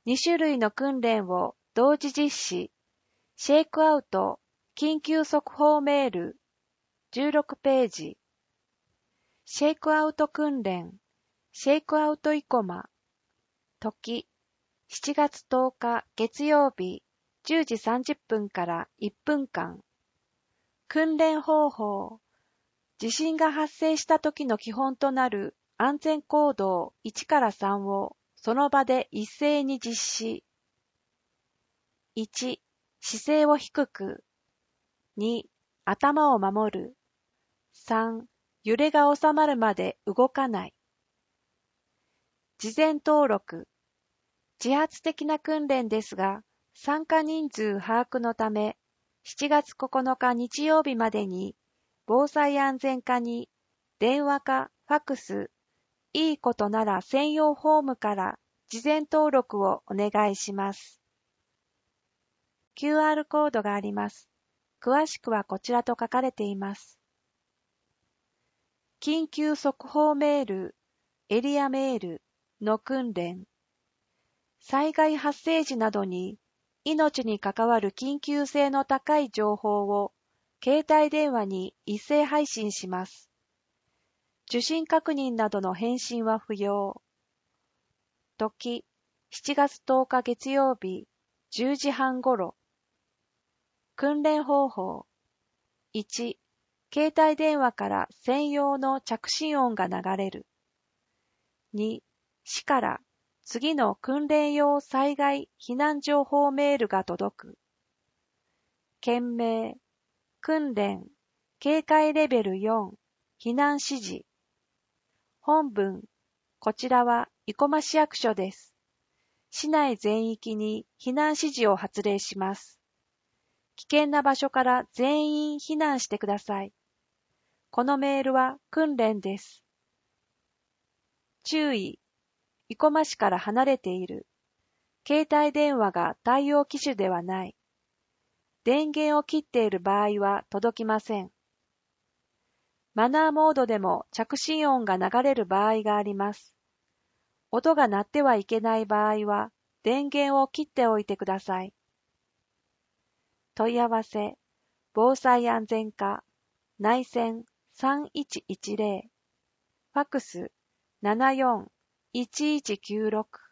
2種類の訓練を同時実施。シェイクアウト、緊急速報メール、16ページ。シェイクアウト訓練、シェイクアウトイコマ。時、7月10日月曜日、10時30分から1分間。訓練方法。地震が発生した時の基本となる安全行動1から3をその場で一斉に実施。1、姿勢を低く。2、頭を守る。3、揺れが収まるまで動かない。事前登録。自発的な訓練ですが、参加人数把握のため、7月9日日曜日までに、防災安全課に電話かファクス、いいことなら専用フォームから事前登録をお願いします。QR コードがあります。詳しくはこちらと書かれています。緊急速報メール、エリアメールの訓練。災害発生時などに命に関わる緊急性の高い情報を携帯電話に一斉配信します。受信確認などの返信は不要。時、7月10日月曜日、10時半ごろ。訓練方法。1、携帯電話から専用の着信音が流れる。2、市から次の訓練用災害避難情報メールが届く。件名、訓練、警戒レベル4、避難指示。本文、こちらは生駒市役所です。市内全域に避難指示を発令します。危険な場所から全員避難してください。このメールは訓練です。注意、生駒市から離れている。携帯電話が対応機種ではない。電源を切っている場合は届きません。マナーモードでも着信音が流れる場合があります。音が鳴ってはいけない場合は電源を切っておいてください。問い合わせ、防災安全課、内線3110、ファクス74-1196